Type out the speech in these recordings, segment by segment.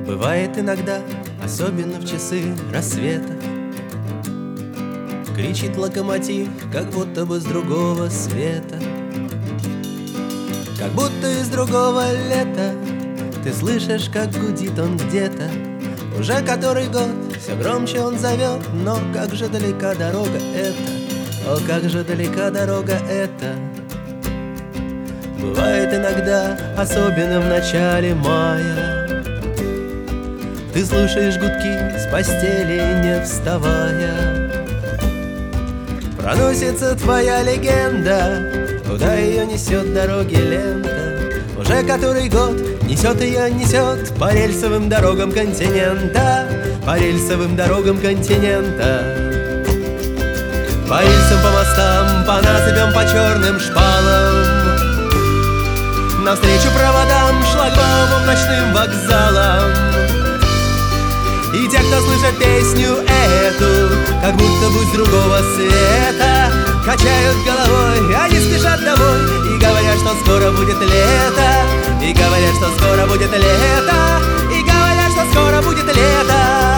Бывает иногда, особенно в часы рассвета, кричит локомотив, как будто бы с другого света, как будто из другого лета. Ты слышишь, как гудит он где-то. Уже который год, все громче он зовет. Но как же далека дорога эта, о, как же далека дорога эта. Бывает иногда, особенно в начале мая, ты слушаешь гудки с постели, не вставая. Проносится твоя легенда, куда ее несет дороги лента. Уже который год несет ее, несет по рельсовым дорогам континента, по рельсовым дорогам континента. По рельсам, по мостам, по насыпям, по черным шпалам, навстречу проводам, шлагбаумам, ночным вокзалам. И те, кто слышит песню эту, как будто бы с другого света, качают головой, они спешат домой и говорят, что скоро будет лето, и говорят, что скоро будет лето, и говорят, что скоро будет лето.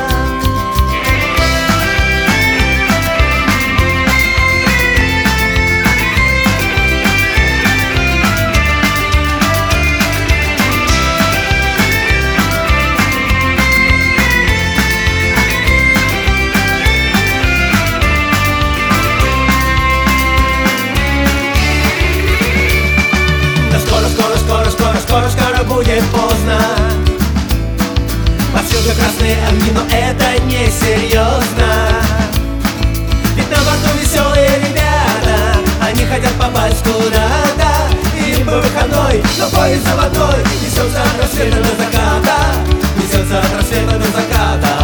Скоро будет поздно. Повсюду красные огни, но это не серьезно. Ведь на борту веселые ребята, они хотят попасть куда-то. Им бы выходной, но поезд заводной несется от рассвета до заката, несется от рассвета до заката.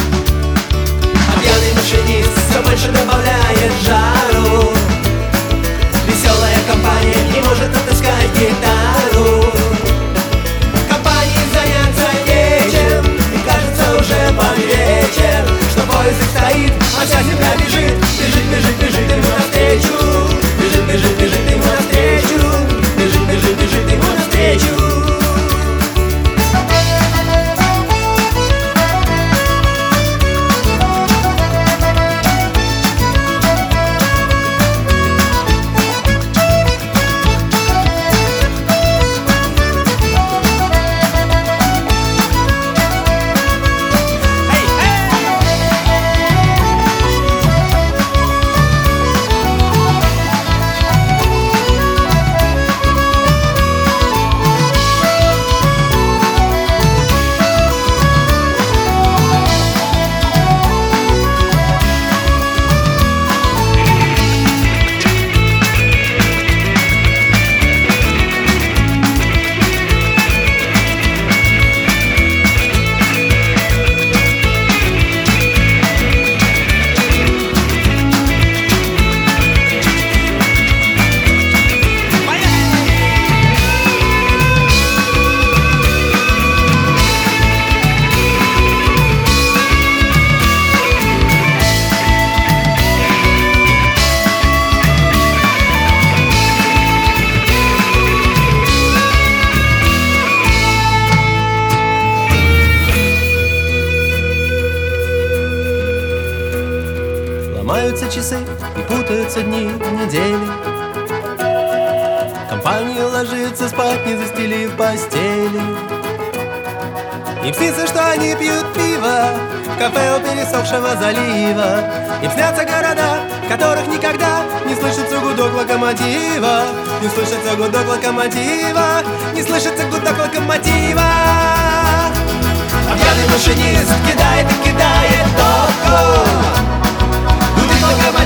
А пьяный машинист все больше добавляет жару. Веселая компания не может отыскать гитару. Вечер, что поезд стоит, а вся земля бежит, бежит, бежит, бежит ему навстречу, бежит, бежит, бежит ему навстречу, бежит, бежит, бежит ему навстречу. Ломаются часы и путаются дни, недели. Компания ложится спать, не застелив постели. Им снится, что они пьют пиво в кафе у пересохшего залива. Им снятся города, в которых никогда не слышится гудок локомотива, не слышится гудок локомотива, не слышится гудок локомотива. А пьяный машинист кидает и кидает топку. Гудит локомотив.